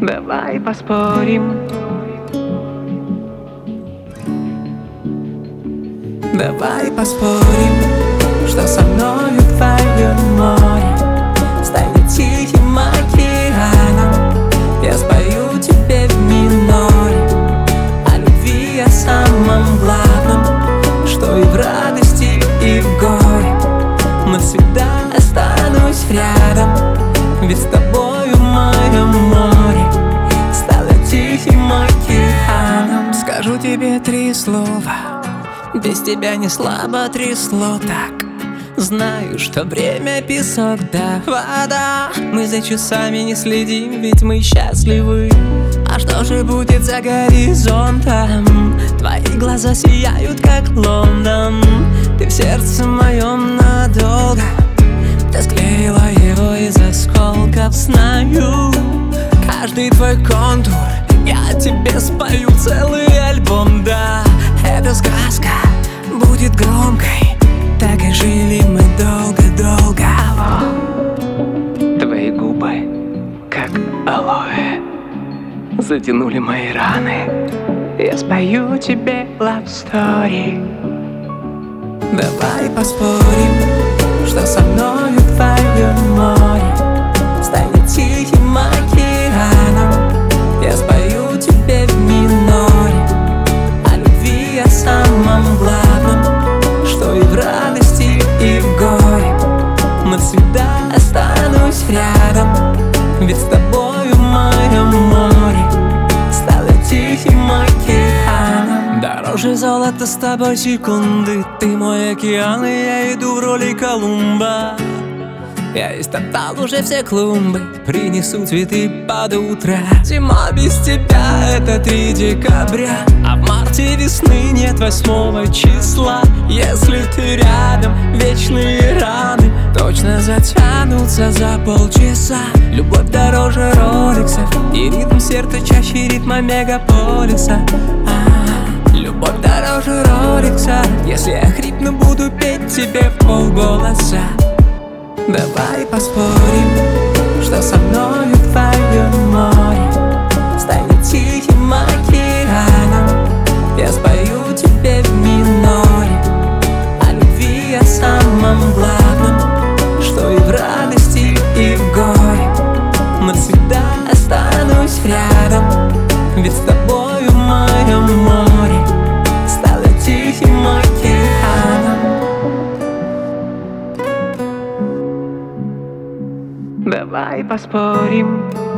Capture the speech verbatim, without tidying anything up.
Давай поспорим. Давай поспорим, что со мною твое море станет тихим океаном. Я спою тебе в миноре о любви, о самом главном, что и в радости, и в горе навсегда останусь рядом. Ведь с тобою мое море стало тихим океаном. Скажу тебе три слова, без тебя не слабо трясло так. Знаю, что время песок да вода. Мы за часами не следим, ведь мы счастливы. А что же будет за горизонтом? Твои глаза сияют, как Лондон. Ты в сердце моем надолго. Ты склеила его из осколков. Знаю каждый твой контур. Я тебе спою целый альбом, да. Эта сказка будет громкой. Так и жили мы долго-долго. Твои губы, как алоэ, затянули мои раны. Я спою тебе love story. Давай поспорим, что со мною твое море станет тихим океаном. Я спою тебе в миноре о любви, о самом главном, что и в радости, и в горе навсегда останусь рядом. Ведь с тобою мое море стало тихим океаном. Дороже золота с тобой секунды. Ты мой океан, и я иду в роли Колумба. Я истоптал уже все клумбы, принесу цветы под утро. Зима без тебя — это три декабря, а в марте весны нет восьмого числа. Если ты рядом, вечные раны точно затянутся за полчаса. Любовь дороже роликсов, и ритм сердца чаще ритма мегаполиса. А-а-а. Любовь дороже роликса. Если я хрипну, буду петь тебе в полголоса. Давай поспорим, что со мною твое море станет тихим океаном. Я спою тебе в миноре о любви, о самом главном, что и в радости, и в горе навсегда останусь рядом. Ведь с тобою мое море стало тихим океаном. Давай поспорим.